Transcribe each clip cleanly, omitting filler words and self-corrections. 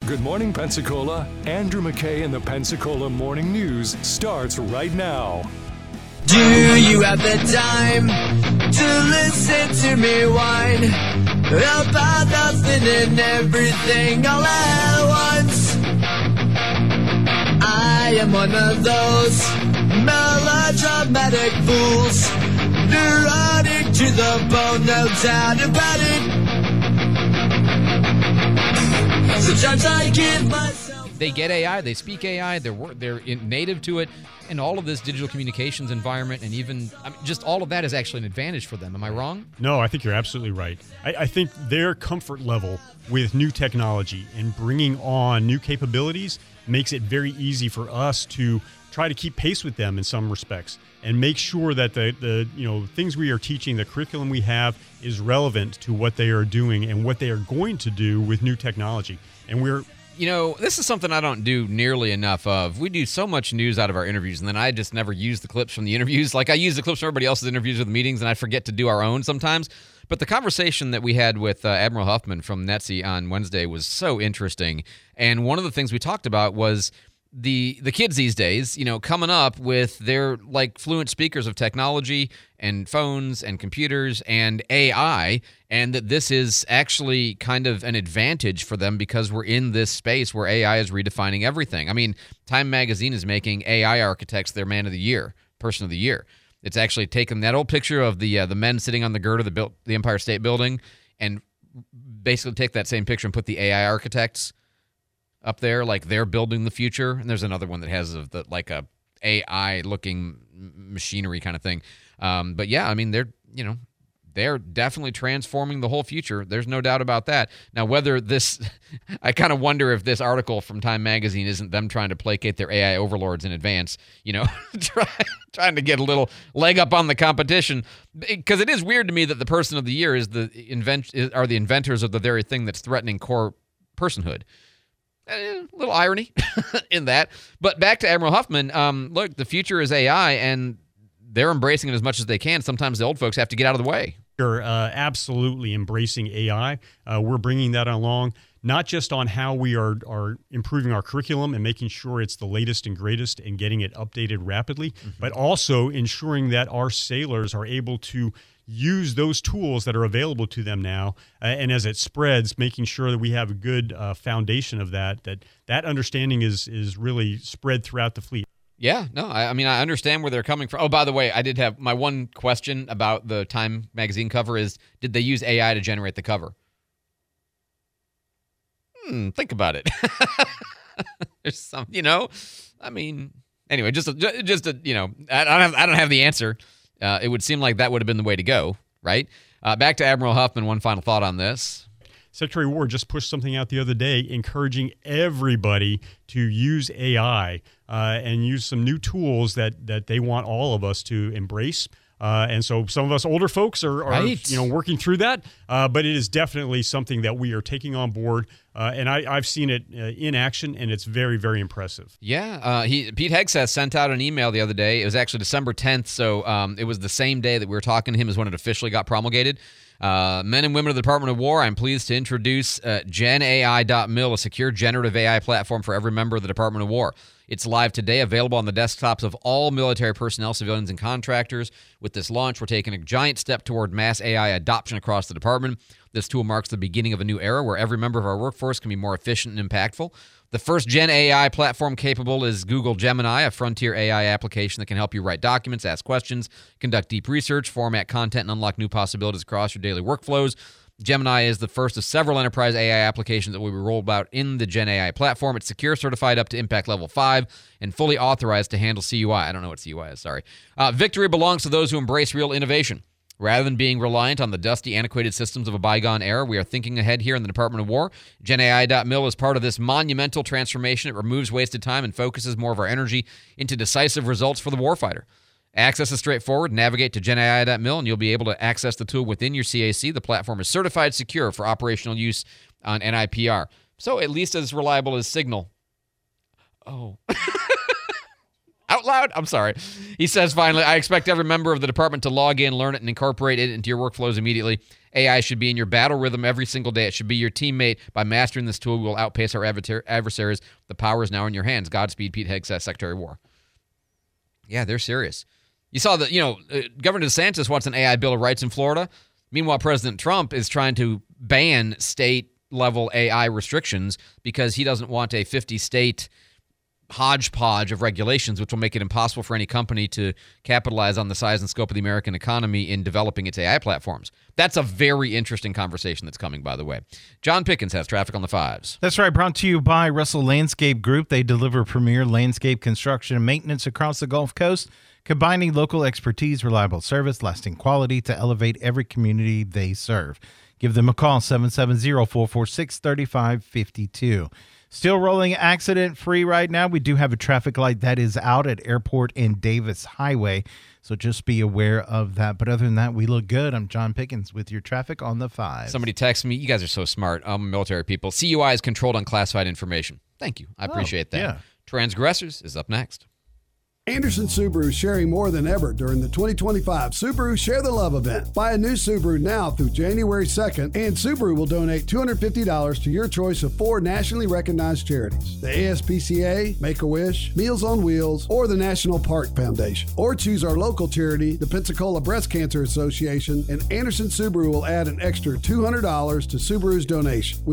Good Morning Pensacola. Andrew McKay and the Pensacola Morning News starts right now. Do you have the time to listen to me whine about nothing and everything all at once? I am one of those melodramatic fools, neurotic to the bone, no doubt about it. Sometimes I give myself... They get AI, they speak AI, they're native to it, and all of this digital communications environment, and even just all of that is actually an advantage for them. Am I wrong? No, I think you're absolutely right. I think their comfort level with new technology and bringing on new capabilities makes it very easy for us to try to keep pace with them in some respects and make sure that the things we are teaching, the curriculum we have, is relevant to what they are doing and what they are going to do with new technology. And this is something I don't do nearly enough of. We do so much news out of our interviews, and then I just never use the clips from the interviews. Like, I use the clips from everybody else's interviews or the meetings, and I forget to do our own sometimes. But the conversation that we had with Admiral Huffman from NETSI on Wednesday was so interesting. And one of the things we talked about was the kids these days, coming up with their fluent speakers of technology and phones and computers and AI, and that this is actually kind of an advantage for them because we're in this space where AI is redefining everything. I mean, Time Magazine is making AI architects their man of the year, person of the year. It's actually taken that old picture of the men sitting on the girder that built the Empire State Building and basically take that same picture and put the AI architects up there, like they're building the future. And there's another one that has a AI looking machinery kind of thing. But yeah, I mean, they're definitely transforming the whole future. There's no doubt about that. Now, whether this, I kind of wonder if this article from Time Magazine isn't them trying to placate their AI overlords in advance, trying to get a little leg up on the competition. Because it is weird to me that the person of the year are the inventors of the very thing that's threatening core personhood. A little irony in that. But back to Admiral Huffman, look, the future is AI, and they're embracing it as much as they can. Sometimes the old folks have to get out of the way. We're absolutely embracing AI. We're bringing that along, not just on how we are improving our curriculum and making sure it's the latest and greatest and getting it updated rapidly, but also ensuring that our sailors are able to use those tools that are available to them now, and as it spreads, making sure that we have a good foundation of that understanding is really spread throughout the fleet. Yeah, no, I mean, I understand where they're coming from. Oh, by the way, I did have my one question about the Time Magazine cover is, did they use AI to generate the cover? Think about it. There's some, I mean, anyway, just I don't have the answer. It would seem like that would have been the way to go, right? Back to Admiral Huffman, one final thought on this. Secretary Ward just pushed something out the other day encouraging everybody to use AI and use some new tools that they want all of us to embrace. And so some of us older folks are right. Working through that, but it is definitely something that we are taking on board. And I've seen it in action, and it's very, very impressive. Yeah, Pete Hegseth sent out an email the other day. It was actually December 10th, so it was the same day that we were talking to him as when it officially got promulgated. Men and women of the Department of War, I'm pleased to introduce GenAI.mil, a secure generative AI platform for every member of the Department of War. It's live today, available on the desktops of all military personnel, civilians, and contractors. With this launch, we're taking a giant step toward mass AI adoption across the department. This tool marks the beginning of a new era where every member of our workforce can be more efficient and impactful. The first Gen AI platform capable is Google Gemini, a frontier AI application that can help you write documents, ask questions, conduct deep research, format content, and unlock new possibilities across your daily workflows. Gemini is the first of several enterprise AI applications that will be rolled out in the Gen AI platform. It's secure, certified up to Impact Level 5, and fully authorized to handle CUI. I don't know what CUI is, sorry. Victory belongs to those who embrace real innovation. Rather than being reliant on the dusty, antiquated systems of a bygone era, we are thinking ahead here in the Department of War. GenAI.mil is part of this monumental transformation. It removes wasted time and focuses more of our energy into decisive results for the warfighter. Access is straightforward. Navigate to GenAI.mil, and you'll be able to access the tool within your CAC. The platform is certified secure for operational use on NIPR. So at least as reliable as Signal. Oh. Out loud? I'm sorry. He says, finally, I expect every member of the department to log in, learn it, and incorporate it into your workflows immediately. AI should be in your battle rhythm every single day. It should be your teammate. By mastering this tool, we will outpace our adversaries. The power is now in your hands. Godspeed, Pete Hegseth, Secretary of War. Yeah, they're serious. You saw that, Governor DeSantis wants an AI Bill of Rights in Florida. Meanwhile, President Trump is trying to ban state-level AI restrictions because he doesn't want a 50-state hodgepodge of regulations, which will make it impossible for any company to capitalize on the size and scope of the American economy in developing its AI platforms. That's a very interesting conversation that's coming, by the way. John Pickens has traffic on the 5s. That's right, brought to you by Russell Landscape Group. They deliver premier landscape construction and maintenance across the Gulf Coast, combining local expertise, reliable service, lasting quality to elevate every community they serve. Give them a call, 770-446-3552. Still rolling accident-free right now. We do have a traffic light that is out at Airport and Davis Highway, so just be aware of that. But other than that, we look good. I'm John Pickens with your traffic on the 5. Somebody texted me. You guys are so smart. Military people. CUI is controlled unclassified information. Thank you. I appreciate that. Yeah. Transgressors is up next. Anderson Subaru is sharing more than ever during the 2025 Subaru Share the Love event. Buy a new Subaru now through January 2nd, and Subaru will donate $250 to your choice of 4 nationally recognized charities: the ASPCA, Make-A-Wish, Meals on Wheels, or the National Park Foundation. Or choose our local charity, the Pensacola Breast Cancer Association, and Anderson Subaru will add an extra $200 to Subaru's donation, with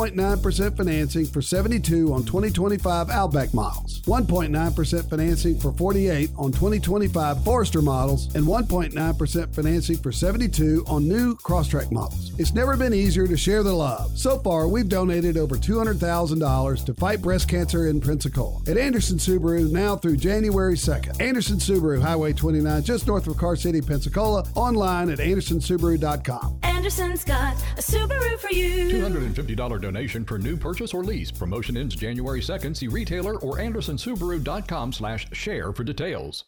0.9% financing for 72 on 2025 Outback models, 1.9% financing for 48 on 2025 Forester models, and 1.9% financing for 72 on new Crosstrek models. It's never been easier to share the love. So far, we've donated over $200,000 to fight breast cancer in Pensacola. At Anderson Subaru, now through January 2nd. Anderson Subaru, Highway 29, just north of Car City, Pensacola. Online at andersonsubaru.com. Anderson's got a Subaru for you. $250 donation per new purchase or lease. Promotion ends January 2nd. See retailer or andersonsubaru.com/share for details.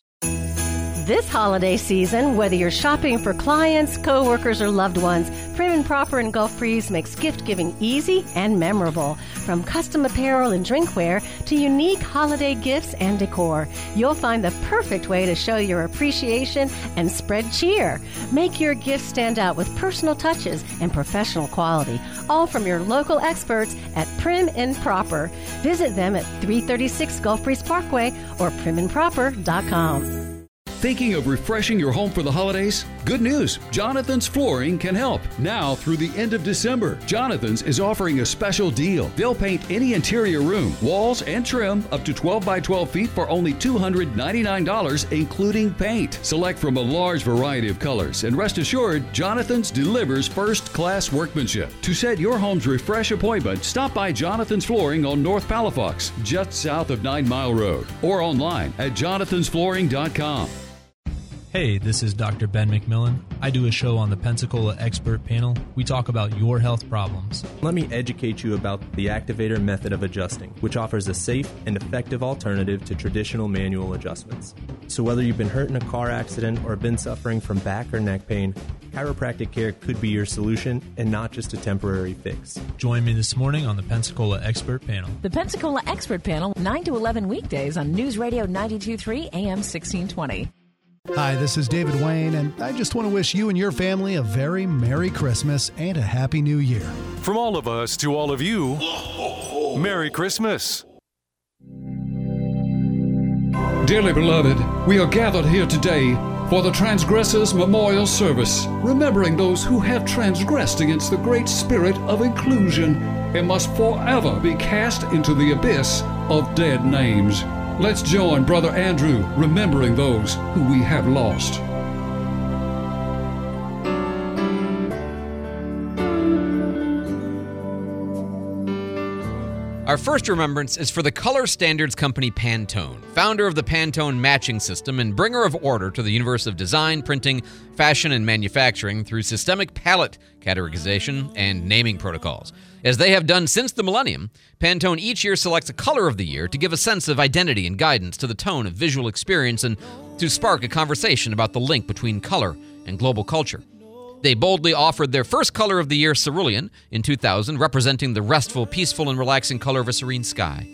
This holiday season, whether you're shopping for clients, coworkers, or loved ones, Prim and Proper in Gulf Breeze makes gift-giving easy and memorable. From custom apparel and drinkware to unique holiday gifts and decor, you'll find the perfect way to show your appreciation and spread cheer. Make your gift stand out with personal touches and professional quality, all from your local experts at Prim and Proper. Visit them at 336 Gulf Breeze Parkway or primandproper.com. Thinking of refreshing your home for the holidays? Good news! Jonathan's Flooring can help. Now through the end of December, Jonathan's is offering a special deal. They'll paint any interior room, walls, and trim up to 12 by 12 feet for only $299, including paint. Select from a large variety of colors, and rest assured, Jonathan's delivers first-class workmanship. To set your home's refresh appointment, stop by Jonathan's Flooring on North Palafox, just south of 9 Mile Road, or online at jonathansflooring.com. Hey, this is Dr. Ben McMillan. I do a show on the Pensacola Expert Panel. We talk about your health problems. Let me educate you about the Activator method of adjusting, which offers a safe and effective alternative to traditional manual adjustments. So whether you've been hurt in a car accident or been suffering from back or neck pain, chiropractic care could be your solution and not just a temporary fix. Join me this morning on the Pensacola Expert Panel. The Pensacola Expert Panel, 9 to 11 weekdays on News Radio 92.3 AM 1620. Hi, this is David Wayne, and I just want to wish you and your family a very Merry Christmas and a Happy New Year. From all of us to all of you, Merry Christmas. Dearly beloved, we are gathered here today for the Transgressors Memorial Service, remembering those who have transgressed against the great spirit of inclusion and must forever be cast into the abyss of dead names. Let's join Brother Andrew remembering those who we have lost. Our first remembrance is for the color standards company Pantone, founder of the Pantone matching system and bringer of order to the universe of design, printing, fashion, and manufacturing through systemic palette categorization and naming protocols. As they have done since the millennium, Pantone each year selects a color of the year to give a sense of identity and guidance to the tone of visual experience and to spark a conversation about the link between color and global culture. They boldly offered their first color of the year, cerulean, in 2000, representing the restful, peaceful, and relaxing color of a serene sky.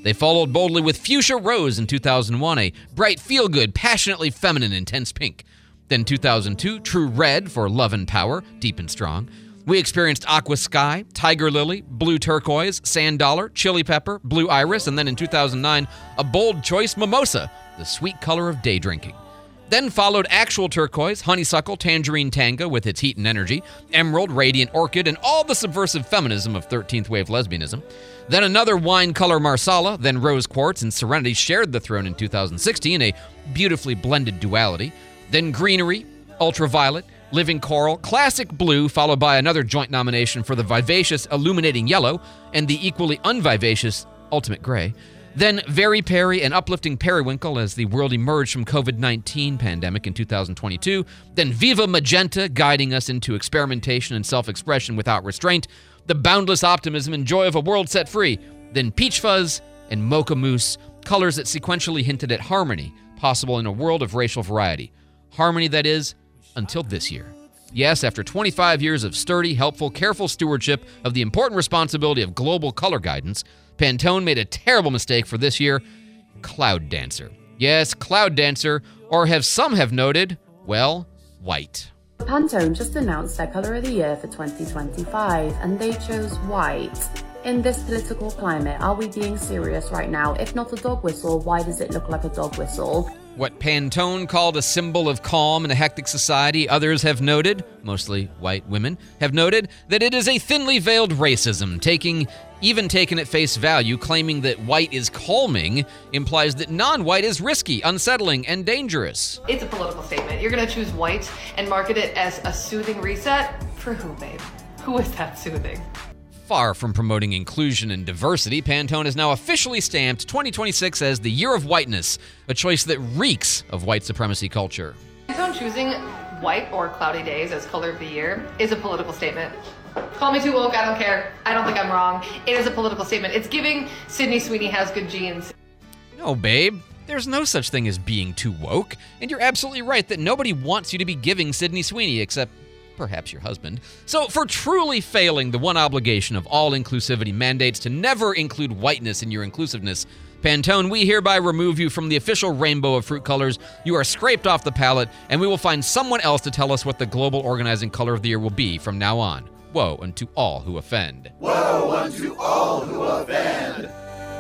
They followed boldly with Fuchsia Rose in 2001, a bright, feel-good, passionately feminine, intense pink. Then 2002, True Red for love and power, deep and strong. We experienced Aqua Sky, Tiger Lily, Blue Turquoise, Sand Dollar, Chili Pepper, Blue Iris, and then in 2009, a bold choice Mimosa, the sweet color of day drinking. Then followed Actual Turquoise, Honeysuckle, Tangerine Tango with its heat and energy, Emerald, Radiant Orchid, and all the subversive feminism of 13th wave lesbianism. Then another wine color Marsala, then Rose Quartz and Serenity shared the throne in 2016, a beautifully blended duality. Then Greenery, Ultraviolet, Living Coral, Classic Blue, followed by another joint nomination for the vivacious Illuminating Yellow and the equally unvivacious Ultimate Gray. Then Very Perry and Uplifting Periwinkle as the world emerged from COVID-19 pandemic in 2022. Then Viva Magenta, guiding us into experimentation and self-expression without restraint. The boundless optimism and joy of a world set free. Then Peach Fuzz and Mocha Mousse, colors that sequentially hinted at harmony, possible in a world of racial variety. Harmony, that is, until this year. Yes, after 25 years of sturdy, helpful, careful stewardship of the important responsibility of global color guidance, Pantone made a terrible mistake for this year, Cloud Dancer. Yes, Cloud Dancer, or some have noted, well, white. Pantone just announced their color of the year for 2025, and they chose white. In this political climate, are we being serious right now? If not a dog whistle, why does it look like a dog whistle? What Pantone called a symbol of calm in a hectic society, others have noted, mostly white women, have noted that it is a thinly veiled racism, even taken at face value, claiming that white is calming implies that non-white is risky, unsettling, and dangerous. It's a political statement. You're going to choose white and market it as a soothing reset? For who, babe? Who is that soothing? Far from promoting inclusion and diversity, Pantone has now officially stamped 2026 as the Year of Whiteness, a choice that reeks of white supremacy culture. Pantone choosing white or cloudy days as color of the year is a political statement. Call me too woke, I don't care. I don't think I'm wrong. It is a political statement. It's giving Sydney Sweeney has good genes. No, babe. There's no such thing as being too woke, and you're absolutely right that nobody wants you to be giving Sydney Sweeney except perhaps your husband. So for truly failing the one obligation of all inclusivity mandates to never include whiteness in your inclusiveness, Pantone, we hereby remove you from the official rainbow of fruit colors. You are scraped off the palette, and we will find someone else to tell us what the global organizing color of the year will be from now on. Woe unto all who offend. Woe unto all who offend.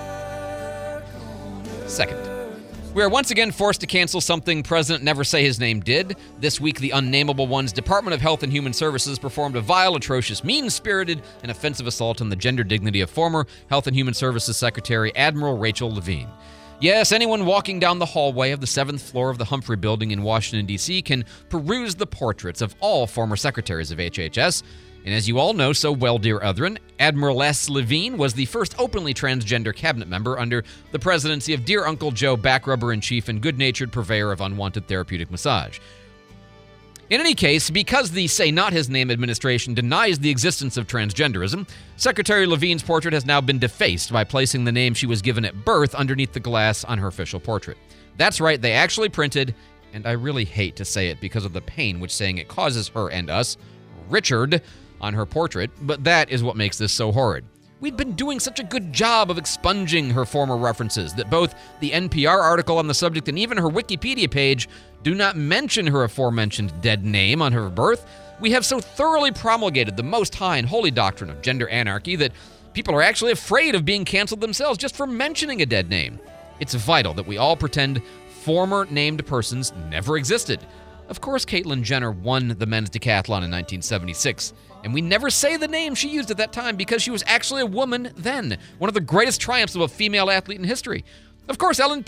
Second, we are once again forced to cancel something President Never Say His Name did. This week, the unnameable one's Department of Health and Human Services performed a vile, atrocious, mean-spirited, and offensive assault on the gender dignity of former Health and Human Services Secretary Admiral Rachel Levine. Yes, anyone walking down the hallway of the 7th floor of the Humphrey Building in Washington, D.C. can peruse the portraits of all former secretaries of HHS. And as you all know so well, dear Uthran, Admiral S. Levine was the first openly transgender cabinet member under the presidency of dear Uncle Joe, backrubber-in-chief and good-natured purveyor of unwanted therapeutic massage. In any case, because the Say Not His Name administration denies the existence of transgenderism, Secretary Levine's portrait has now been defaced by placing the name she was given at birth underneath the glass on her official portrait. That's right, they actually printed, and I really hate to say it because of the pain which saying it causes her and us, Richard, on her portrait, but that is what makes this so horrid. We'd been doing such a good job of expunging her former references that both the NPR article on the subject and even her Wikipedia page do not mention her aforementioned dead name on her birth. We have so thoroughly promulgated the most high and holy doctrine of gender anarchy that people are actually afraid of being canceled themselves just for mentioning a dead name. It's vital that we all pretend former named persons never existed. Of course, Caitlyn Jenner won the men's decathlon in 1976, and we never say the name she used at that time because she was actually a woman then, one of the greatest triumphs of a female athlete in history. Of course, Elliot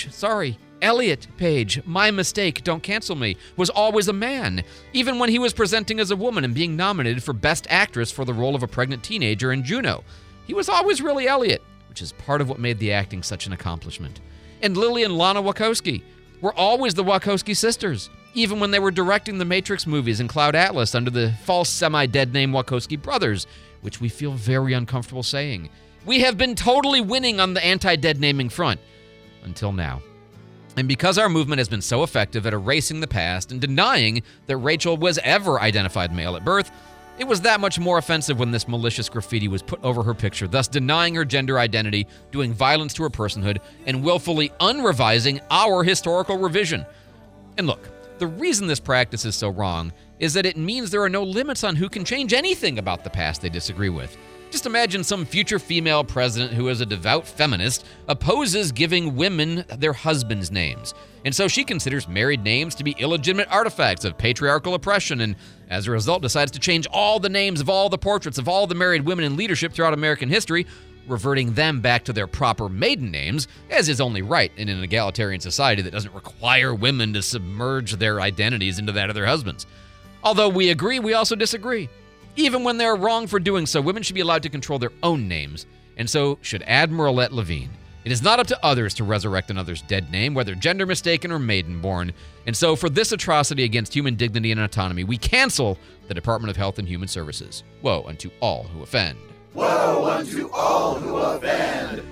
Page, my mistake, don't cancel me, was always a man, even when he was presenting as a woman and being nominated for Best Actress for the role of a pregnant teenager in Juno. He was always really Elliot, which is part of what made the acting such an accomplishment. And Lily and Lana Wachowski were always the Wachowski sisters, even when they were directing the Matrix movies and Cloud Atlas under the false semi-dead name Wachowski brothers, which we feel very uncomfortable saying. We have been totally winning on the anti-dead naming front, until now. And because our movement has been so effective at erasing the past and denying that Rachel was ever identified male at birth, It was that much more offensive when this malicious graffiti was put over her picture, thus denying her gender identity, doing violence to her personhood, and willfully unrevising our historical revision. And look, the reason this practice is so wrong is that it means there are no limits on who can change anything about the past they disagree with. Just imagine some future female president who is a devout feminist opposes giving women their husbands' names. And so she considers married names to be illegitimate artifacts of patriarchal oppression, and as a result decides to change all the names of all the portraits of all the married women in leadership throughout American history, reverting them back to their proper maiden names, as is only right in an egalitarian society that doesn't require women to submerge their identities into that of their husbands. Although we agree, we also disagree. Even when they're wrong for doing so, women should be allowed to control their own names, and so should Admiralette Levine. It is not up to others to resurrect another's dead name, whether gender mistaken or maiden born. And so for this atrocity against human dignity and autonomy, we cancel the Department of Health and Human Services. Woe unto all who offend. Woe unto all who offend.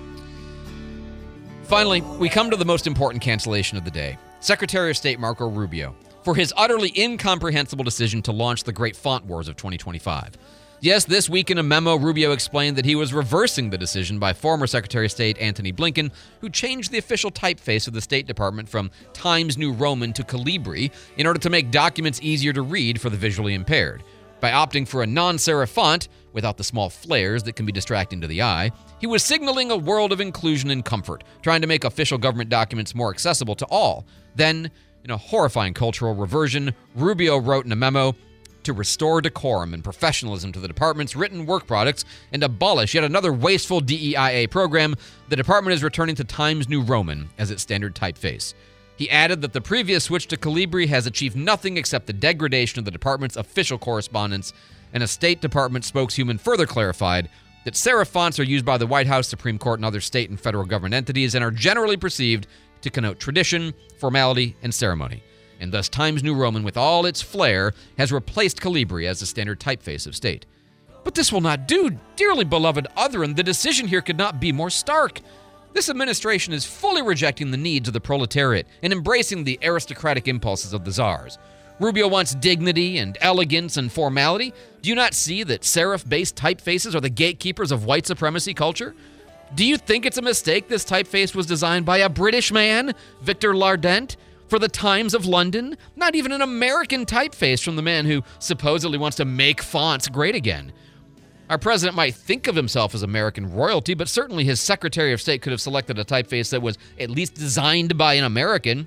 Finally, we come to the most important cancellation of the day. Secretary of State Marco Rubio, for his utterly incomprehensible decision to launch the great font wars of 2025. Yes, this week in a memo, Rubio explained that he was reversing the decision by former Secretary of State Antony Blinken, who changed the official typeface of the State Department from Times New Roman to Calibri in order to make documents easier to read for the visually impaired. By opting for a non-serif font, without the small flares that can be distracting to the eye, he was signaling a world of inclusion and comfort, trying to make official government documents more accessible to all. Then, in a horrifying cultural reversion, Rubio wrote in a memo, to restore decorum and professionalism to the department's written work products and abolish yet another wasteful DEIA program, the department is returning to Times New Roman as its standard typeface. He added that the previous switch to Calibri has achieved nothing except the degradation of the department's official correspondence, and a State Department spokeshuman further clarified that serif fonts are used by the White House, Supreme Court, and other state and federal government entities and are generally perceived to connote tradition, formality, and ceremony. And thus Times New Roman, with all its flair, has replaced Calibri as the standard typeface of state. But this will not do, dearly beloved Otherin. The decision here could not be more stark. This administration is fully rejecting the needs of the proletariat and embracing the aristocratic impulses of the czars. Rubio wants dignity and elegance and formality. Do you not see that serif-based typefaces are the gatekeepers of white supremacy culture? Do you think it's a mistake this typeface was designed by a British man, Victor Lardent, for the Times of London? Not even an American typeface from the man who supposedly wants to make fonts great again. Our president might think of himself as American royalty, but certainly his Secretary of State could have selected a typeface that was at least designed by an American.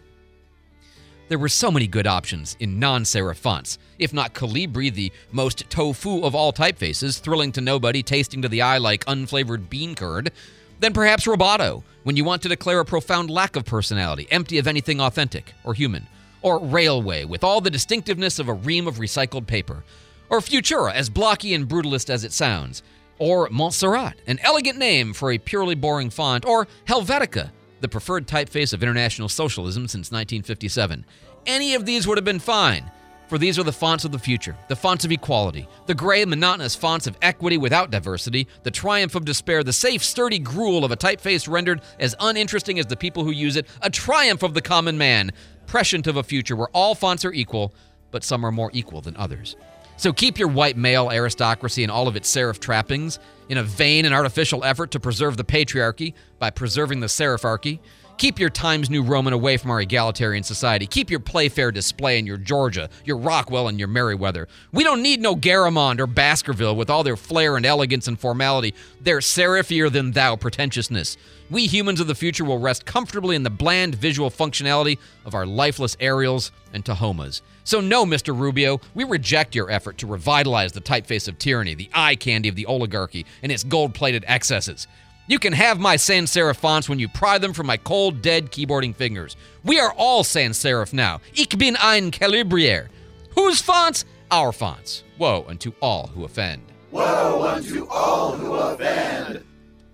There were so many good options in non-serif fonts, if not Calibri, the most tofu of all typefaces, thrilling to nobody, tasting to the eye like unflavored bean curd. Then perhaps Roboto, when you want to declare a profound lack of personality, empty of anything authentic or human. Or Railway, with all the distinctiveness of a ream of recycled paper. Or Futura, as blocky and brutalist as it sounds. Or Montserrat, an elegant name for a purely boring font. Or Helvetica, the preferred typeface of international socialism since 1957. Any of these would have been fine, for these are the fonts of the future, the fonts of equality, the gray, monotonous fonts of equity without diversity, the triumph of despair, the safe, sturdy gruel of a typeface rendered as uninteresting as the people who use it, a triumph of the common man, prescient of a future where all fonts are equal, but some are more equal than others. So keep your white male aristocracy and all of its serif trappings in a vain and artificial effort to preserve the patriarchy by preserving the serifarchy. Keep your Times New Roman away from our egalitarian society. Keep your Playfair display in your Georgia, your Rockwell, and your Merriweather. We don't need no Garamond or Baskerville with all their flair and elegance and formality, their serifier than thou pretentiousness. We humans of the future will rest comfortably in the bland visual functionality of our lifeless Ariels and Tahomas. So no, Mr. Rubio, we reject your effort to revitalize the typeface of tyranny, the eye candy of the oligarchy, and its gold-plated excesses. You can have my sans serif fonts when you pry them from my cold, dead keyboarding fingers. We are all sans serif now. Ich bin ein Calibrier. Whose fonts? Our fonts. Woe unto all who offend. Woe unto all who offend.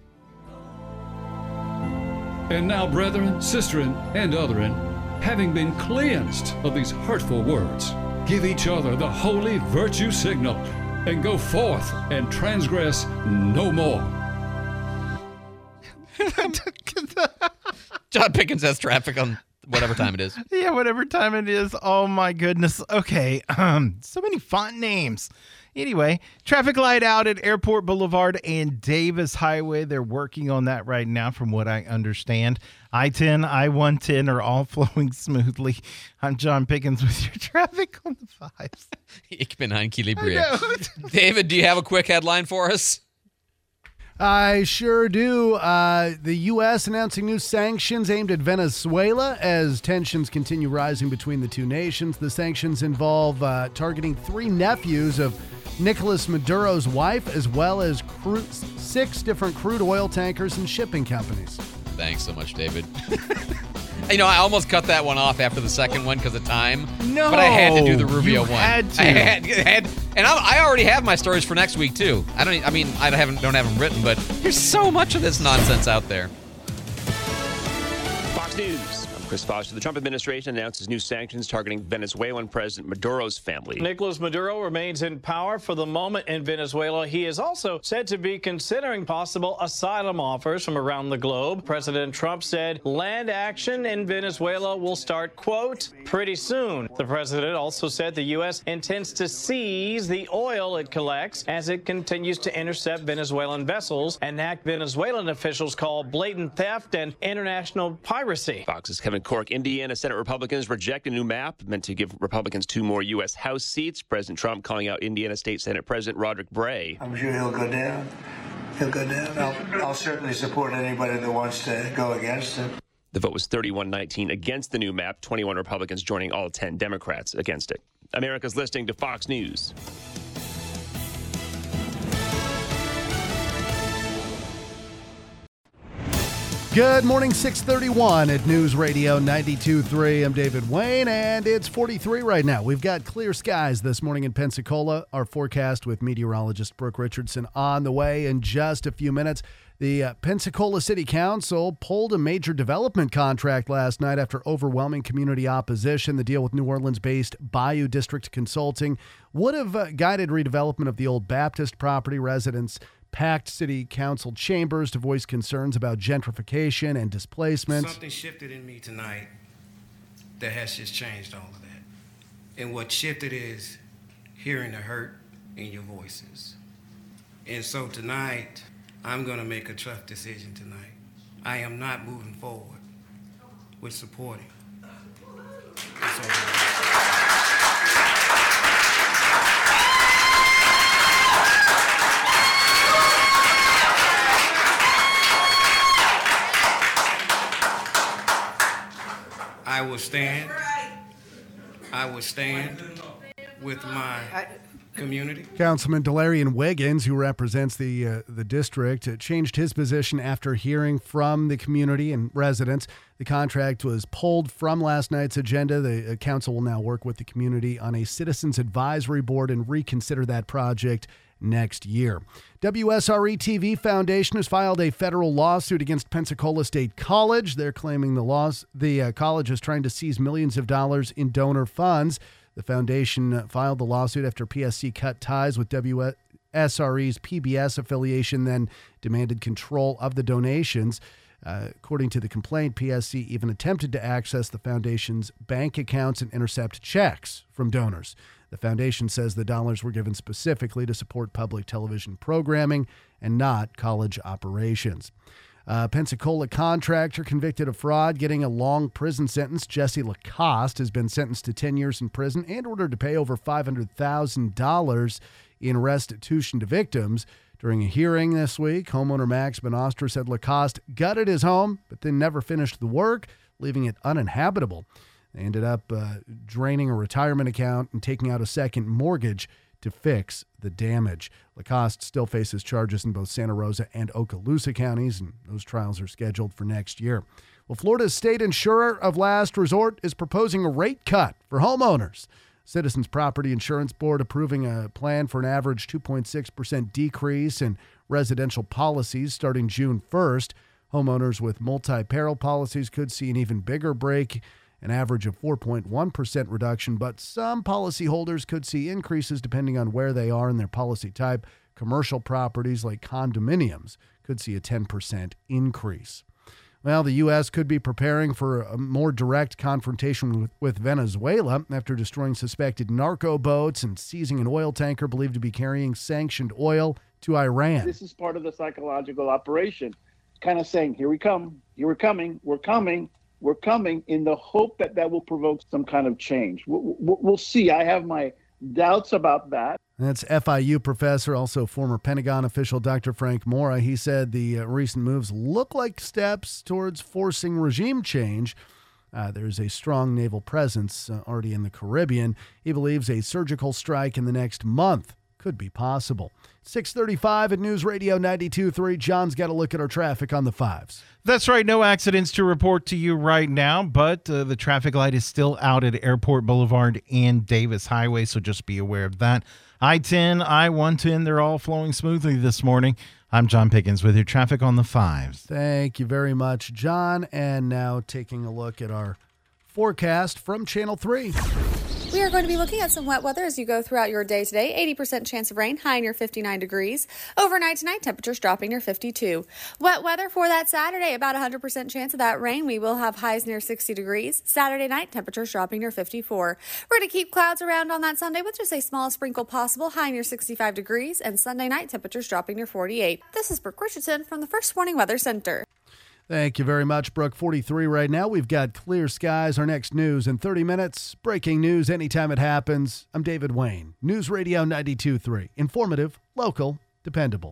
And now, brethren, sisterin, and otherin, having been cleansed of these hurtful words, give each other the holy virtue signal, and go forth and transgress no more. John Pickens has traffic on whatever time it is. Yeah, whatever time it is. Oh my goodness. Okay. So many font names. Anyway, traffic light out at Airport Boulevard and Davis Highway. They're working on that right now, from what I understand. I-10, I-110 are all flowing smoothly. I'm John Pickens with your traffic on the fives. Ich bin ein Equilibrium. David, do you have a quick headline for us? I sure do. The U.S. announcing new sanctions aimed at Venezuela as tensions continue rising between the two nations. The sanctions involve targeting 3 nephews of Nicolas Maduro's wife, as well as 6 different crude oil tankers and shipping companies. Thanks so much, David. I almost cut that one off after the second one because of time. No, but I had to do the Rubio one. Had to. I had, and I already have my stories for next week too. I don't have them written, but there's so much of this nonsense out there. Fox News. I'm Chris Foster. The Trump administration announces new sanctions targeting Venezuelan President Maduro's family. Nicolas Maduro remains in power for the moment in Venezuela. He is also said to be considering possible asylum offers from around the globe. President Trump said land action in Venezuela will start, quote, pretty soon. The president also said the U.S. intends to seize the oil it collects as it continues to intercept Venezuelan vessels, an act Venezuelan officials call blatant theft and international piracy. Fox's Kevin Cork. Indiana Senate Republicans reject a new map meant to give Republicans 2 more U.S. House seats. President Trump calling out Indiana State Senate President Roderick Bray. I'm sure he'll go down. I'll certainly support anybody that wants to go against it. The vote was 31-19 against the new map, 21 Republicans joining all 10 Democrats against it. America's listening to Fox News. Good morning, 6:31 at News Radio 92.3. I'm David Wayne, and it's 43 right now. We've got clear skies this morning in Pensacola. Our forecast with meteorologist Brooke Richardson on the way in just a few minutes. The Pensacola City Council pulled a major development contract last night after overwhelming community opposition. The deal with New Orleans-based Bayou District Consulting would have guided redevelopment of the old Baptist property. Residents packed city council chambers to voice concerns about gentrification and displacement. Something shifted in me tonight that has just changed all of that. And what shifted is hearing the hurt in your voices. And so tonight, I'm going to make a tough decision tonight. I am not moving forward with supporting. I will stand with my community. Councilman Delarian Wiggins, who represents the district, changed his position after hearing from the community and residents. The contract was pulled from last night's agenda. The council will now work with the community on a citizens advisory board and reconsider that project next year. WSRE TV Foundation has filed a federal lawsuit against Pensacola State College. They're claiming the college is trying to seize millions of dollars in donor funds. The foundation filed the lawsuit after PSC cut ties with WSRE's PBS affiliation, then demanded control of the donations. According to the complaint, PSC even attempted to access the foundation's bank accounts and intercept checks from donors. The foundation says the dollars were given specifically to support public television programming and not college operations. Pensacola contractor convicted of fraud getting a long prison sentence. Jesse Lacoste has been sentenced to 10 years in prison and ordered to pay over $500,000 in restitution to victims. During a hearing this week, homeowner Max Benostra said Lacoste gutted his home, but then never finished the work, leaving it uninhabitable. They ended up draining a retirement account and taking out a second mortgage to fix the damage. Lacoste still faces charges in both Santa Rosa and Okaloosa counties, and those trials are scheduled for next year. Well, Florida's state insurer of last resort is proposing a rate cut for homeowners. Citizens Property Insurance Board approving a plan for an average 2.6% decrease in residential policies starting June 1st. Homeowners with multi-peril policies could see an even bigger break, an average of 4.1% reduction, but some policyholders could see increases depending on where they are in their policy type. Commercial properties like condominiums could see a 10% increase. Well, the U.S. could be preparing for a more direct confrontation with Venezuela after destroying suspected narco boats and seizing an oil tanker believed to be carrying sanctioned oil to Iran. This is part of the psychological operation, kind of saying, here we come, here we're coming, in the hope that will provoke some kind of change. We'll see. I have my doubts about that. That's FIU professor, also former Pentagon official, Dr. Frank Mora. He said the recent moves look like steps towards forcing regime change. There's a strong naval presence already in the Caribbean. He believes a surgical strike in the next month could be possible. 6:35 at News Radio 92.3. John's got a look at our traffic on the 5s. That's right. No accidents to report to you right now, but the traffic light is still out at Airport Boulevard and Davis Highway, so just be aware of that. I-10, I-110, they're all flowing smoothly this morning. I'm John Pickens with your traffic on the 5s. Thank you very much, John. And now taking a look at our forecast from Channel 3. We are going to be looking at some wet weather as you go throughout your day today. 80% chance of rain, high near 59 degrees. Overnight tonight, temperatures dropping near 52. Wet weather for that Saturday, about 100% chance of that rain. We will have highs near 60 degrees. Saturday night, temperatures dropping near 54. We're going to keep clouds around on that Sunday with just a small sprinkle possible, high near 65 degrees. And Sunday night, temperatures dropping near 48. This is Brooke Richardson from the First Warning Weather Center. Thank you very much, Brooke. 43 right now. We've got clear skies. Our next news in 30 minutes. Breaking news anytime it happens. I'm David Wayne. News Radio 92.3. Informative, local, dependable.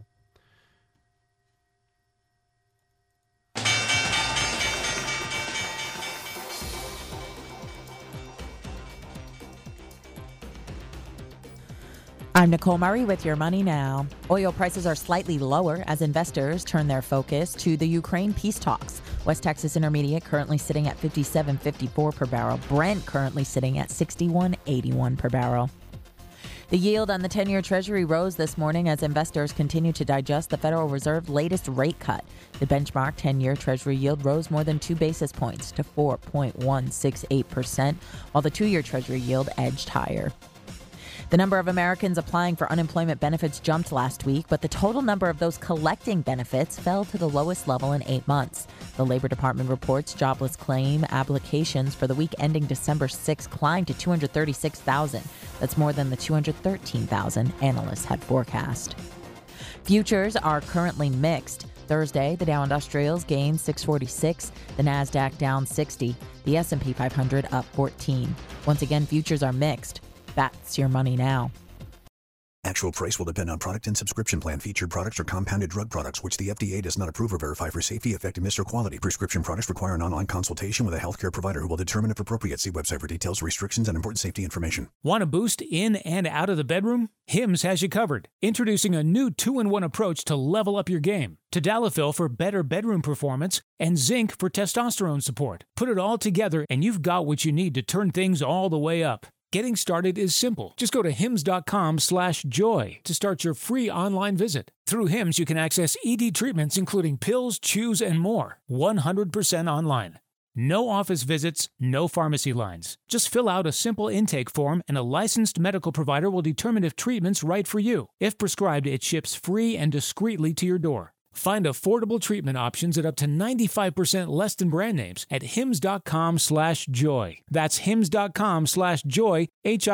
I'm Nicole Murray with Your Money Now. Oil prices are slightly lower as investors turn their focus to the Ukraine peace talks. West Texas Intermediate currently sitting at $57.54 per barrel. Brent currently sitting at $61.81 per barrel. The yield on the 10-year Treasury rose this morning as investors continue to digest the Federal Reserve's latest rate cut. The benchmark 10-year Treasury yield rose more than 2 basis points to 4.168%, while the 2-year Treasury yield edged higher. The number of Americans applying for unemployment benefits jumped last week, but the total number of those collecting benefits fell to the lowest level in 8 months. The Labor Department reports jobless claim applications for the week ending December 6 climbed to 236,000. That's more than the 213,000 analysts had forecast. Futures are currently mixed. Thursday, the Dow Industrials gained 646, the Nasdaq down 60, the S&P 500 up 14. Once again, futures are mixed. That's Your Money Now. Actual price will depend on product and subscription plan. Featured products are compounded drug products, which the FDA does not approve or verify for safety, effectiveness, or quality. Prescription products require an online consultation with a healthcare provider who will determine if appropriate. See website for details, restrictions, and important safety information. Want a boost in and out of the bedroom? Hims has you covered. Introducing a new 2-in-1 approach to level up your game. Tadalafil for better bedroom performance and zinc for testosterone support. Put it all together and you've got what you need to turn things all the way up. Getting started is simple. Just go to hims.com/joy to start your free online visit. Through Hims, you can access ED treatments including pills, chews, and more. 100% online. No office visits, no pharmacy lines. Just fill out a simple intake form and a licensed medical provider will determine if treatment's right for you. If prescribed, it ships free and discreetly to your door. Find affordable treatment options at up to 95% less than brand names at hims.com/joy. That's hims.com/joy,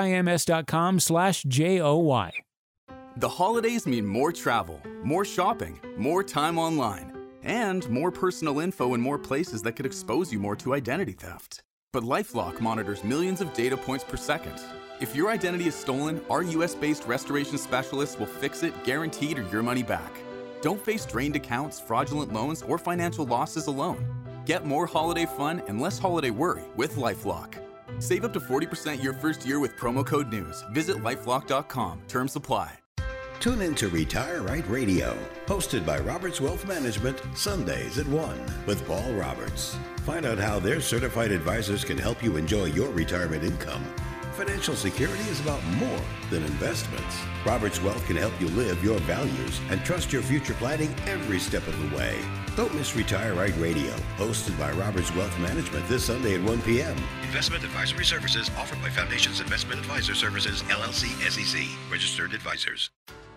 HIMS.com/JOY. The holidays mean more travel, more shopping, more time online, and more personal info in more places that could expose you more to identity theft. But LifeLock monitors millions of data points per second. If your identity is stolen, our US-based restoration specialists will fix it, guaranteed, or your money back. Don't face drained accounts, fraudulent loans, or financial losses alone. Get more holiday fun and less holiday worry with LifeLock. Save up to 40% your first year with promo code NEWS. Visit lifelock.com. Terms apply. Tune in to Retire Right Radio, hosted by Roberts Wealth Management, Sundays at 1 with Paul Roberts. Find out how their certified advisors can help you enjoy your retirement income. Financial security is about more than investments. Roberts Wealth can help you live your values and trust your future planning every step of the way. Don't miss Retire Right Radio, hosted by Roberts Wealth Management this Sunday at 1 p.m. Investment advisory services offered by Foundations Investment Advisor Services, LLC, SEC, registered advisors.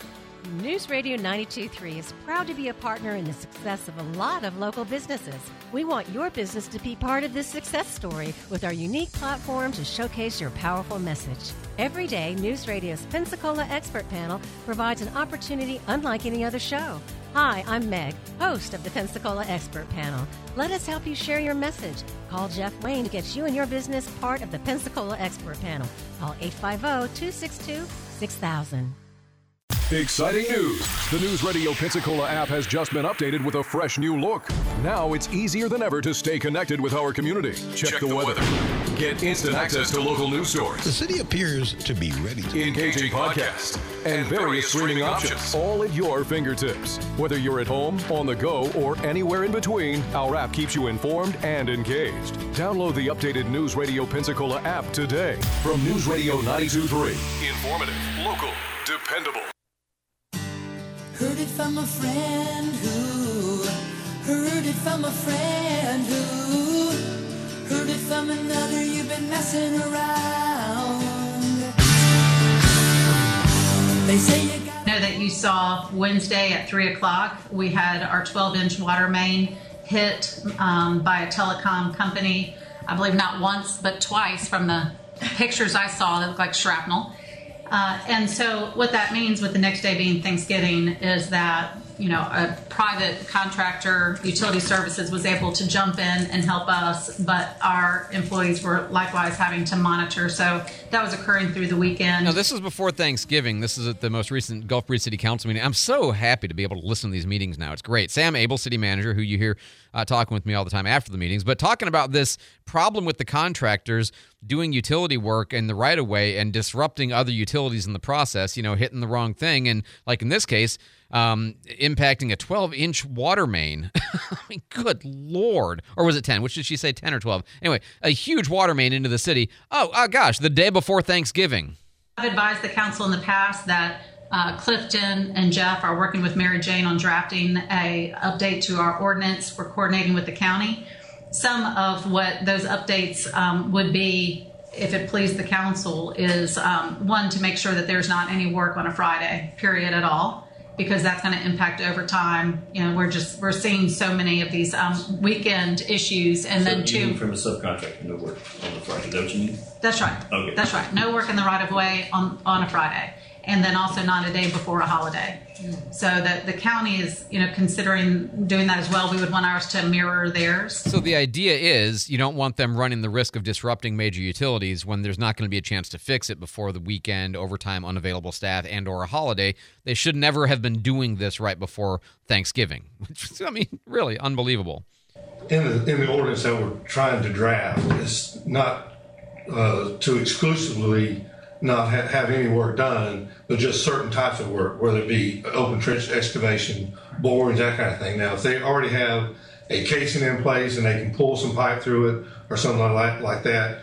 News Radio 92.3 is proud to be a partner in the success of a lot of local businesses. We want your business to be part of this success story with our unique platform to showcase your powerful message. Every day, News Radio's Pensacola Expert Panel provides an opportunity unlike any other show. Hi, I'm Meg, host of the Pensacola Expert Panel. Let us help you share your message. Call Jeff Wayne to get you and your business part of the Pensacola Expert Panel. Call 850-262-6000. Exciting news! The News Radio Pensacola app has just been updated with a fresh new look. Now it's easier than ever to stay connected with our community. Check the weather. Get instant access to local news stories. The city appears to be ready to engaging podcasts and various streaming options, all at your fingertips. Whether you're at home, on the go, or anywhere in between, our app keeps you informed and engaged. Download the updated News Radio Pensacola app today. From News Radio 92.3. Informative, local, dependable. Heard it from a friend who heard it from a friend who heard it from another. You've been messing around. They say you got. Know that you saw Wednesday at 3 o'clock. We had our 12-inch water main hit by a telecom company. I believe not once but twice. From the pictures I saw, they looked like shrapnel. And so what that means with the next day being Thanksgiving is that, you know, a private contractor, utility services, was able to jump in and help us, but our employees were likewise having to monitor. So that was occurring through the weekend. Now, this is before Thanksgiving. This is at the most recent Gulf Breeze City Council meeting. I'm so happy to be able to listen to these meetings now. It's great. Sam Abel, city manager, who you hear talking with me all the time after the meetings, but talking about this problem with the contractors doing utility work in the right-of-way and disrupting other utilities in the process, you know, hitting the wrong thing. And like in this case, impacting a 12-inch water main. I mean, good Lord. Or was it 10? Which did she say, 10 or 12? Anyway, a huge water main into the city. Oh gosh, the day before Thanksgiving. I've advised the council in the past that Clifton and Jeff are working with Mary Jane on drafting a update to our ordinance. We're coordinating with the county. Some of what those updates would be, if it pleased the council, is one, to make sure that there's not any work on a Friday, period, at all, because that's going to impact overtime. You know, we're seeing so many of these weekend issues, and so then two, from a subcontractor, no work on the Friday. Is that what you mean? That's right. Okay. That's right. No work in the right of way on a Friday, and then also not a day before a holiday. So that the county is, you know, considering doing that as well. We would want ours to mirror theirs. So the idea is you don't want them running the risk of disrupting major utilities when there's not going to be a chance to fix it before the weekend, overtime, unavailable staff, and or a holiday. They should never have been doing this right before Thanksgiving, which is, I mean, really unbelievable. In the ordinance that we're trying to draft, it's not to exclusively not have any work done, but just certain types of work, whether it be open trench excavation, borings, that kind of thing. Now, if they already have a casing in place and they can pull some pipe through it or something like that,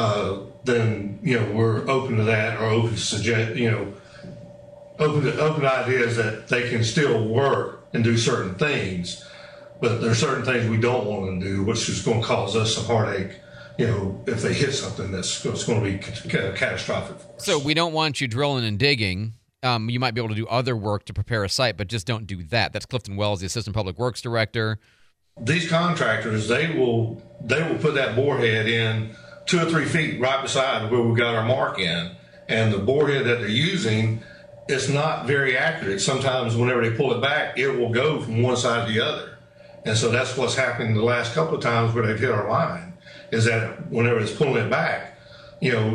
then, you know, we're open to that, or open to suggest, you know, open to ideas that they can still work and do certain things. But there are certain things we don't want them to do, which is going to cause us some heartache, you know, if they hit something that's going to be catastrophic for us. So we don't want you drilling and digging. You might be able to do other work to prepare a site, but just don't do that. That's Clifton Wells, the Assistant Public Works Director. These contractors, they will put that bore head in 2 or 3 feet right beside where we got our mark in. And the bore head that they're using is not very accurate. Sometimes whenever they pull it back, it will go from one side to the other. And so that's what's happened the last couple of times where they've hit our line, is that whenever it's pulling it back, you know,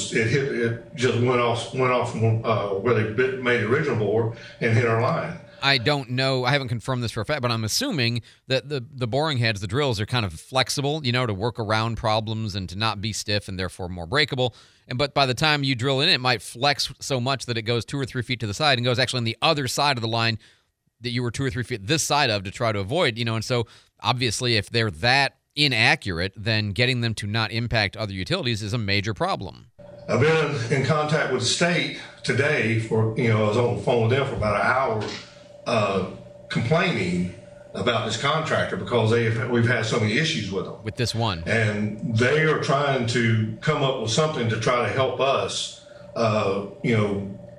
it just went off from where they made the original bore and hit our line. I don't know. I haven't confirmed this for a fact, but I'm assuming that the boring heads, the drills, are kind of flexible, you know, to work around problems and to not be stiff and therefore more breakable. But by the time you drill in, it might flex so much that it goes 2 or 3 feet to the side and goes actually on the other side of the line that you were 2 or 3 feet this side of to try to avoid, you know. And so obviously if they're that inaccurate, then getting them to not impact other utilities is a major problem. I've been in contact with the state today for, you know, I was on the phone with them for about an hour complaining about this contractor because we've had so many issues with them. With this one. And they are trying to come up with something to try to help us, you know,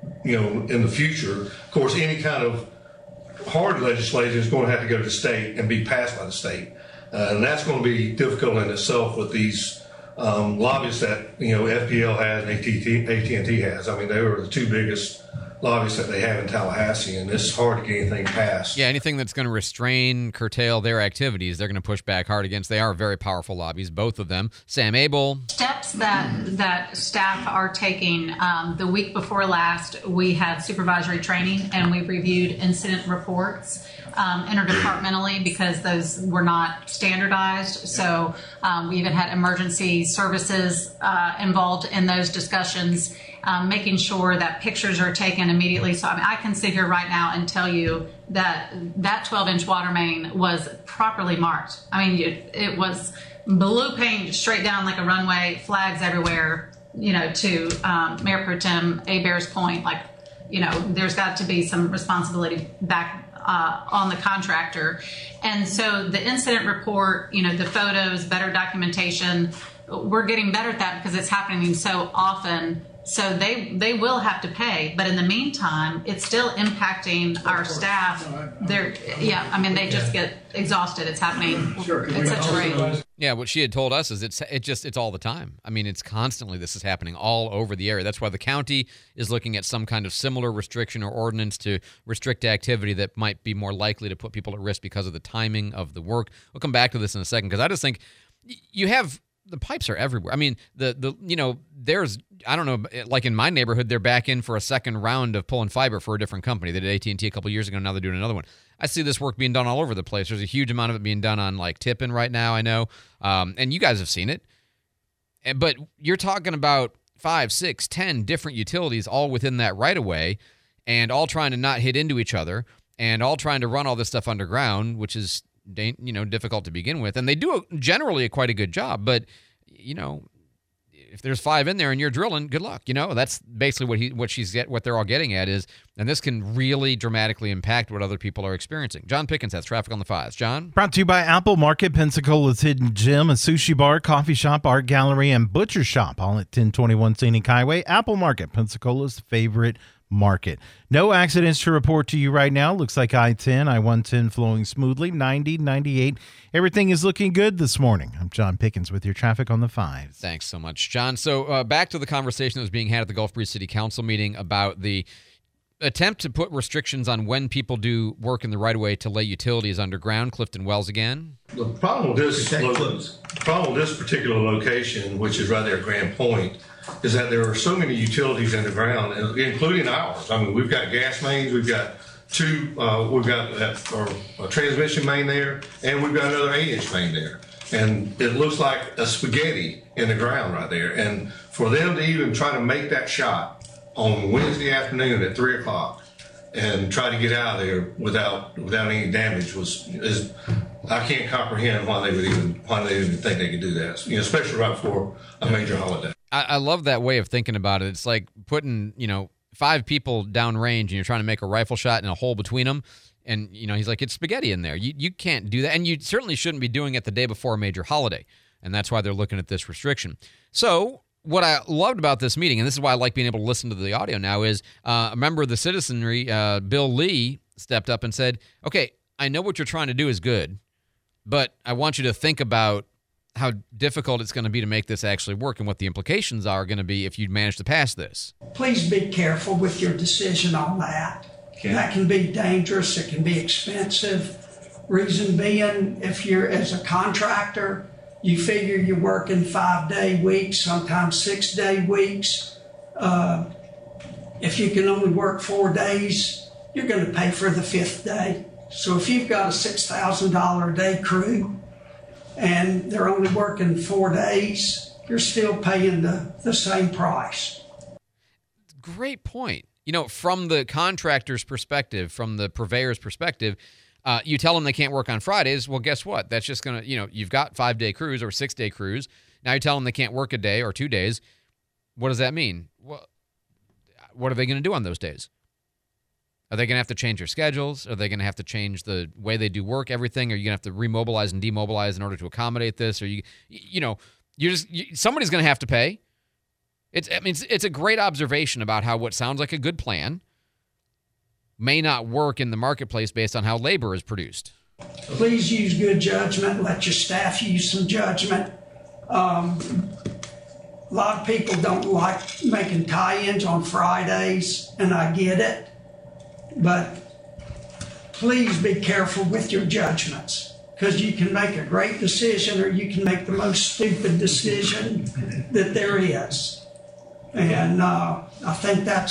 in the future. Of course, any kind of hard legislation is going to have to go to the state and be passed by the state. And that's going to be difficult in itself with these lobbyists that, FPL has and AT&T has. I mean, they were the two biggest lobbyists that they have in Tallahassee, and it's hard to get anything passed. Yeah, anything that's going to restrain, curtail their activities, they're going to push back hard against. They are very powerful lobbies, both of them. Sam Abel. Steps that staff are taking. The week before last, we had supervisory training, and we reviewed incident reports interdepartmentally because those were not standardized. So we even had emergency services involved in those discussions. Making sure that pictures are taken immediately. So I can sit here right now and tell you that 12-inch water main was properly marked. I mean, it was blue paint straight down like a runway, flags everywhere, to Mayor Pro Tem Hebert's point, there's got to be some responsibility back on the contractor. And so the incident report, the photos, better documentation, we're getting better at that because it's happening so often. So they will have to pay, but in the meantime, it's still impacting our staff. They just get exhausted. It's happening at such a rate. Yeah, what she had told us is it's all the time. I mean, it's constantly this is happening all over the area. That's why the county is looking at some kind of similar restriction or ordinance to restrict activity that might be more likely to put people at risk because of the timing of the work. We'll come back to this in a second because I just think you have. The pipes are everywhere. I mean, there's, I don't know, like in my neighborhood, they're back in for a second round of pulling fiber for a different company. They did AT&T a couple years ago. Now they're doing another one. I see this work being done all over the place. There's a huge amount of it being done on like Tippin right now, I know. And you guys have seen it. But you're talking about 5, 6, 10 different utilities all within that right of way and all trying to not hit into each other and all trying to run all this stuff underground, which is difficult to begin with. And they do generally quite a good job, but if there's 5 in there and you're drilling, good luck. That's basically what they're all getting at is, and this can really dramatically impact what other people are experiencing. John Pickens has traffic on the 5s. John? Brought to you by Apple Market, Pensacola's Hidden Gem, a sushi bar, coffee shop, art gallery, and butcher shop, all at 1021 Scenic Highway. Apple Market, Pensacola's favorite market. No accidents to report to you right now. Looks like I-10, I-110 flowing smoothly, 90, 98. Everything is looking good this morning. I'm John Pickens with your traffic on the 5s. Thanks so much, John. So back to the conversation that was being had at the Gulf Breeze City Council meeting about the attempt to put restrictions on when people do work in the right-of-way to lay utilities underground. Clifton Wells again. The problem with this particular location, which is right there at Grand Point, is that there are so many utilities in the ground, including ours. I mean, we've got gas mains, we've got a transmission main there, and we've got another 8-inch main there. And it looks like a spaghetti in the ground right there. And for them to even try to make that shot on Wednesday afternoon at 3 o'clock and try to get out of there without any damage is I can't comprehend why they would even think they could do that, especially right before a major holiday. I love that way of thinking about it. It's like putting, 5 people downrange and you're trying to make a rifle shot in a hole between them. And, he's like, it's spaghetti in there. You can't do that. And you certainly shouldn't be doing it the day before a major holiday. And that's why they're looking at this restriction. So what I loved about this meeting, and this is why I like being able to listen to the audio now, is a member of the citizenry, Bill Lee, stepped up and said, okay, I know what you're trying to do is good, but I want you to think about how difficult it's going to be to make this actually work and what the implications are going to be if you manage to pass this. Please be careful with your decision on that. Okay. That can be dangerous. It can be expensive. Reason being, if you're as a contractor, you figure you're working 5-day weeks, sometimes 6-day weeks. If you can only work 4 days, you're going to pay for the 5th day. So if you've got a $6,000 a day crew, and they're only working 4 days, you're still paying the same price. Great point. From the contractor's perspective, from the purveyor's perspective, you tell them they can't work on Fridays. Well, guess what? That's just going to, you've got 5-day crews or 6-day crews. Now you tell them they can't work a day or 2 days. What does that mean? Well, what are they going to do on those days? Are they going to have to change their schedules? Are they going to have to change the way they do work, everything? Are you going to have to remobilize and demobilize in order to accommodate this? Or somebody's going to have to pay. It's a great observation about how what sounds like a good plan may not work in the marketplace based on how labor is produced. Please use good judgment. Let your staff use some judgment. A lot of people don't like making tie-ins on Fridays, and I get it. But please be careful with your judgments, because you can make a great decision or you can make the most stupid decision that there is. And I think that's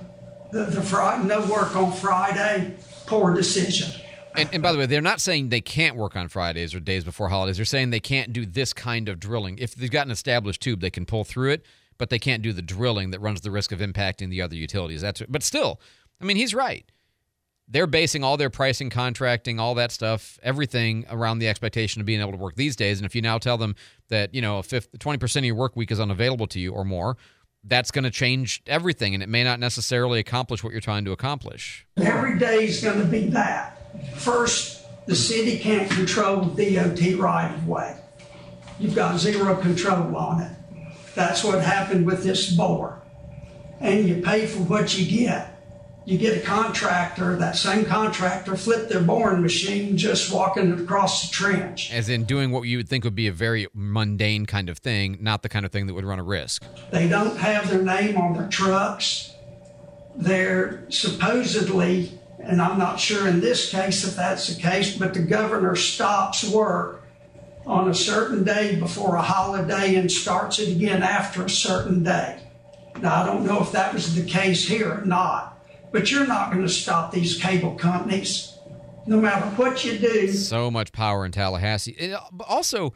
the no work on Friday, poor decision. And by the way, they're not saying they can't work on Fridays or days before holidays. They're saying they can't do this kind of drilling. If they've got an established tube, they can pull through it, but they can't do the drilling that runs the risk of impacting the other utilities. But still, I mean, he's right. They're basing all their pricing, contracting, all that stuff, everything around the expectation of being able to work these days. And if you now tell them that, 20% of your work week is unavailable to you or more, that's going to change everything, and it may not necessarily accomplish what you're trying to accomplish. Every day is going to be that. First, the city can't control DOT right-of-way. You've got zero control on it. That's what happened with this bore. And you pay for what you get. You get a contractor, that same contractor flipped their boring machine just walking across the trench. As in doing what you would think would be a very mundane kind of thing, not the kind of thing that would run a risk. They don't have their name on their trucks. They're supposedly, and I'm not sure in this case if that's the case, but the governor stops work on a certain day before a holiday and starts it again after a certain day. Now, I don't know if that was the case here or not. But you're not going to stop these cable companies, no matter what you do. So much power in Tallahassee. Also,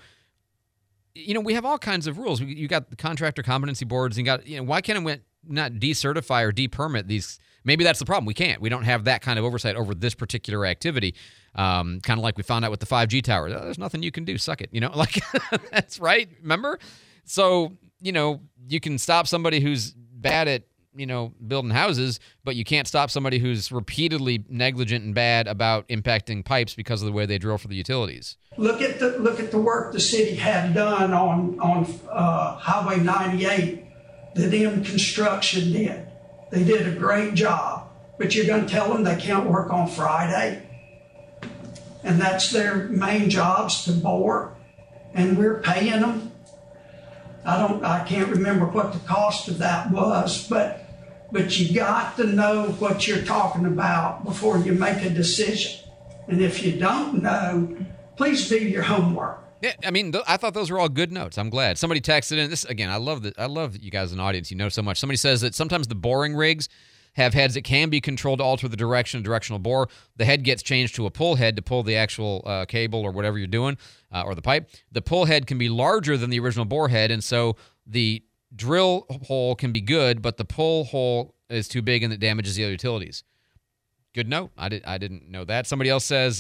we have all kinds of rules. You got the contractor competency boards. And you got, why can't we not decertify or depermit these? Maybe that's the problem. We can't. We don't have that kind of oversight over this particular activity. Kind of like we found out with the 5G tower. There's nothing you can do. Suck it. That's right. Remember? So, you can stop somebody who's bad at building houses, but you can't stop somebody who's repeatedly negligent and bad about impacting pipes because of the way they drill for the utilities. Look at the work the city had done on Highway 98 that M Construction did. They did a great job, but you're going to tell them they can't work on Friday? And that's their main jobs, to bore, and we're paying them. I can't remember what the cost of that was, but you got to know what you're talking about before you make a decision. And if you don't know, please do your homework. Yeah, I thought those were all good notes. I'm glad. Somebody texted in. This again, I love you guys in the audience. You know so much. Somebody says that sometimes the boring rigs have heads that can be controlled to alter the direction of directional bore. The head gets changed to a pull head to pull the actual cable or whatever you're doing, or the pipe. The pull head can be larger than the original bore head, and so the drill hole can be good, but the pull hole is too big and it damages the other utilities. Good note. I didn't know that. Somebody else says,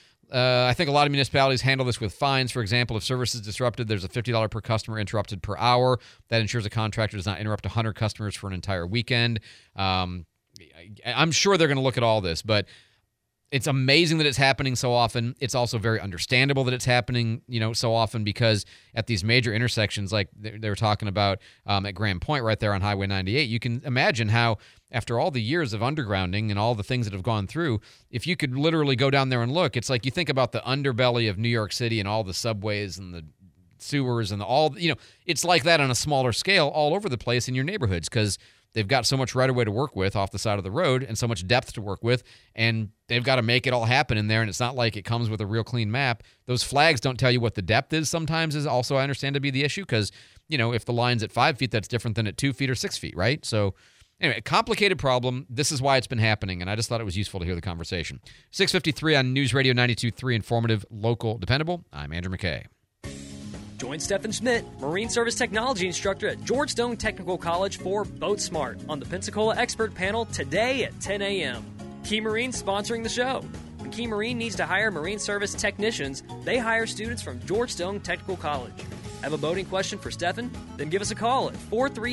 I think a lot of municipalities handle this with fines. For example, if service is disrupted, there's a $50 per customer interrupted per hour. That ensures a contractor does not interrupt 100 customers for an entire weekend. I'm sure they're going to look at all this, but it's amazing that it's happening so often. It's also very understandable that it's happening, so often, because at these major intersections, like they were talking about at Grand Point right there on Highway 98, you can imagine how after all the years of undergrounding and all the things that have gone through, if you could literally go down there and look, it's like you think about the underbelly of New York City and all the subways and the sewers and it's like that on a smaller scale all over the place in your neighborhoods, because they've got so much right-of-way to work with off the side of the road and so much depth to work with, and they've got to make it all happen in there, and it's not like it comes with a real clean map. Those flags don't tell you what the depth is sometimes, is also, I understand, to be the issue, because, if the line's at 5 feet, that's different than at 2 feet or 6 feet, right? So, anyway, a complicated problem. This is why it's been happening, and I just thought it was useful to hear the conversation. 6:53 on News Radio 92.3, informative, local, dependable. I'm Andrew McKay. Join Stephen Schmidt, Marine Service Technology Instructor at George Stone Technical College, for Boat Smart on the Pensacola Expert Panel today at 10 a.m. Key Marine sponsoring the show. When Key Marine needs to hire Marine Service technicians, they hire students from George Stone Technical College. Have a boating question for Stephen? Then give us a call at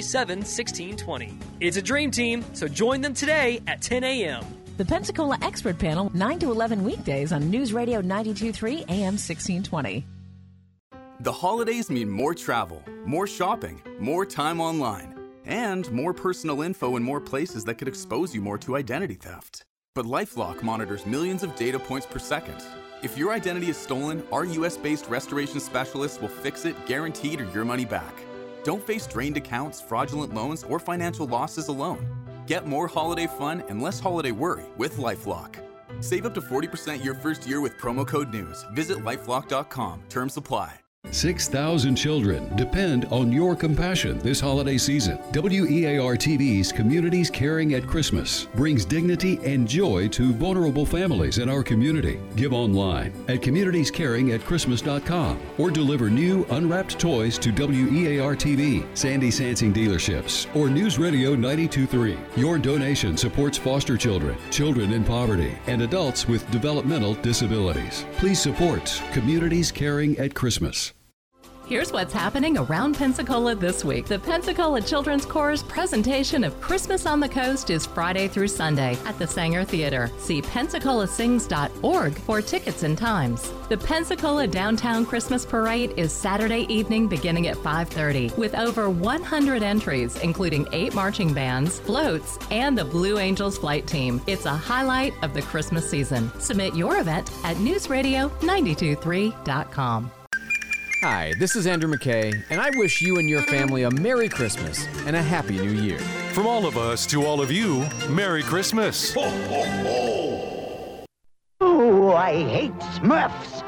437-1620. It's a dream team, so join them today at 10 a.m. The Pensacola Expert Panel, 9 to 11 weekdays on News Radio 92.3 AM 1620. The holidays mean more travel, more shopping, more time online. and more personal info in more places that could expose you more to identity theft. But LifeLock monitors millions of data points per second. If your identity is stolen, our US-based restoration specialists will fix it, guaranteed, or your money back. Don't face drained accounts, fraudulent loans, or financial losses alone. Get more holiday fun and less holiday worry with LifeLock. Save up to 40% your first year with promo code NEWS. Visit LifeLock.com. Terms apply. 6,000 children depend on your compassion this holiday season. WEAR-TV's Communities Caring at Christmas brings dignity and joy to vulnerable families in our community. Give online at communitiescaringatchristmas.com or deliver new unwrapped toys to WEAR-TV, Sandy Sansing dealerships, or News Radio 92.3. Your donation supports foster children, children in poverty, and adults with developmental disabilities. Please support Communities Caring at Christmas. Here's what's happening around Pensacola this week. The Pensacola Children's Chorus presentation of Christmas on the Coast is Friday through Sunday at the Sanger Theater. See pensacolasings.org for tickets and times. The Pensacola Downtown Christmas Parade is Saturday evening beginning at 5:30 with over 100 entries, including 8 marching bands, floats, and the Blue Angels flight team. It's a highlight of the Christmas season. Submit your event at newsradio923.com. Hi, this is Andrew McKay, and I wish you and your family a Merry Christmas and a Happy New Year. From all of us to all of you, Merry Christmas. Ho, ho, ho. Oh, I hate Smurfs.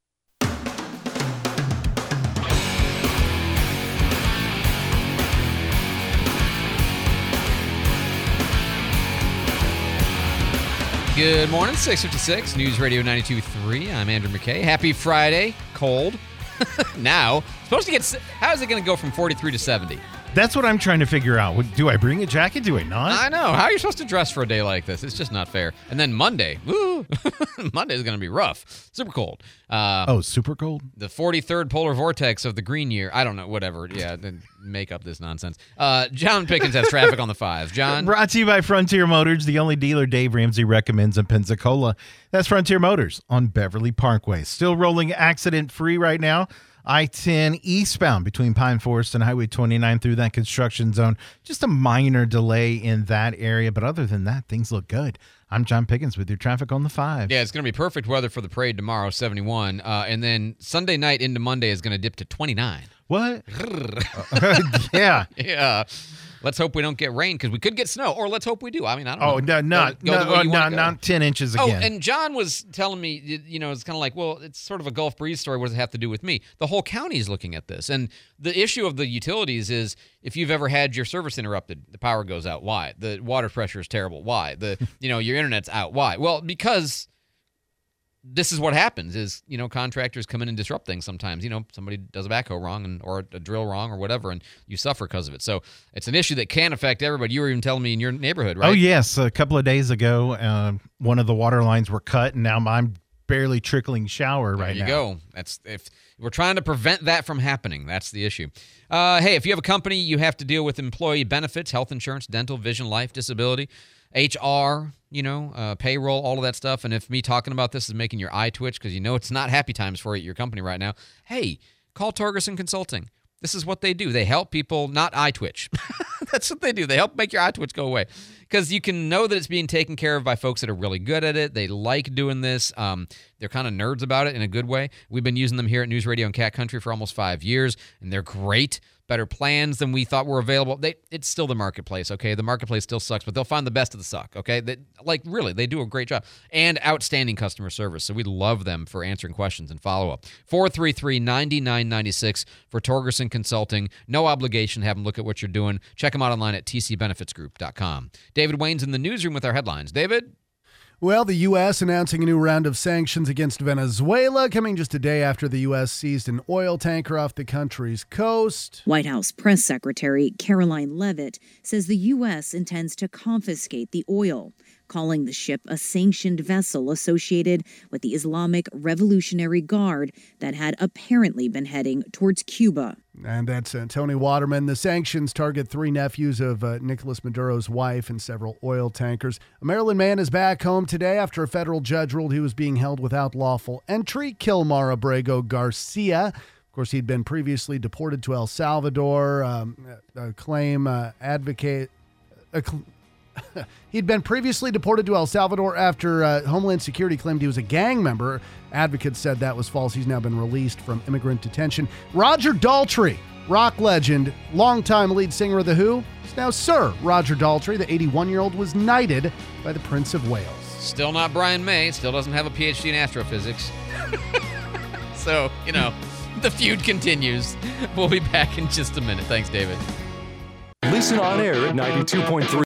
Good morning, 6:56, News Radio 92.3. I'm Andrew McKay. Happy Friday. Cold. Now, supposed to get, how is it going to go from 43 to 70? That's what I'm trying to figure out. Do I bring a jacket? Do I not? I know. How are you supposed to dress for a day like this? It's just not fair. And then Monday, woo, Monday is going to be rough. Super cold. Super cold? The 43rd polar vortex of the green year. I don't know, whatever. Yeah, then make up this nonsense. John Pickens has traffic on the 5. John? Brought to you by Frontier Motors, the only dealer Dave Ramsey recommends in Pensacola. That's Frontier Motors on Beverly Parkway. Still rolling accident-free right now. I-10 eastbound between Pine Forest and Highway 29 through that construction zone. Just a minor delay in that area, but other than that, things look good. I'm John Pickens with your traffic on the 5. Yeah, it's going to be perfect weather for the parade tomorrow, 71. And then Sunday night into Monday is going to dip to 29. What? Yeah. Yeah. Let's hope we don't get rain because we could get snow, or let's hope we do. I mean, I don't know. Not 10 inches again. Oh, and John was telling me, it's kind of like, well, it's sort of a Gulf Breeze story. What does it have to do with me? The whole county is looking at this. And the issue of the utilities is if you've ever had your service interrupted, the power goes out. Why? The water pressure is terrible. Why? Your internet's out. Why? Well, because this is what happens is, contractors come in and disrupt things sometimes. Somebody does a backhoe wrong or a drill wrong or whatever, and you suffer because of it. So it's an issue that can affect everybody. You were even telling me in your neighborhood, right? Oh, yes. A couple of days ago, one of the water lines were cut, and now I'm barely trickling shower right now. There you go. That's if we're trying to prevent that from happening. That's the issue. Hey, if you have a company, you have to deal with employee benefits, health insurance, dental, vision, life, disability, HR, payroll, all of that stuff. And if me talking about this is making your eye twitch because it's not happy times for you at your company right now, hey, call Torgerson Consulting. This is what they do. They help people not eye twitch. That's what they do. They help make your eye twitch go away because you can know that it's being taken care of by folks that are really good at it. They like doing this. They're kind of nerds about it in a good way. We've been using them here at News Radio and Cat Country for almost 5 years, and they're great. Better plans than we thought were available. It's still the marketplace, okay? The marketplace still sucks, but they'll find the best of the suck, okay? Really, they do a great job. And outstanding customer service. So we love them for answering questions and follow-up. 433-9996 for Torgerson Consulting. No obligation. Have them look at what you're doing. Check them out online at tcbenefitsgroup.com. David Wayne's in the newsroom with our headlines. David? Well, the U.S. announcing a new round of sanctions against Venezuela, coming just a day after the U.S. seized an oil tanker off the country's coast. White House Press Secretary Caroline Leavitt says the U.S. intends to confiscate the oil, calling the ship a sanctioned vessel associated with the Islamic Revolutionary Guard that had apparently been heading towards Cuba. And that's Tony Waterman. The sanctions target 3 nephews of Nicolas Maduro's wife and several oil tankers. A Maryland man is back home today after a federal judge ruled he was being held without lawful entry. Kilmar Abrego Garcia, of course, he'd been previously deported to El Salvador. He'd been previously deported to El Salvador after Homeland Security claimed he was a gang member. Advocates said that was false. He's now been released from immigrant detention. Roger Daltrey, rock legend, longtime lead singer of The Who, is now Sir Roger Daltrey. The 81-year-old was knighted by the Prince of Wales. Still not Brian May. Still doesn't have a PhD in astrophysics. So, the feud continues. We'll be back in just a minute. Thanks, David. Listen on air at 92.3.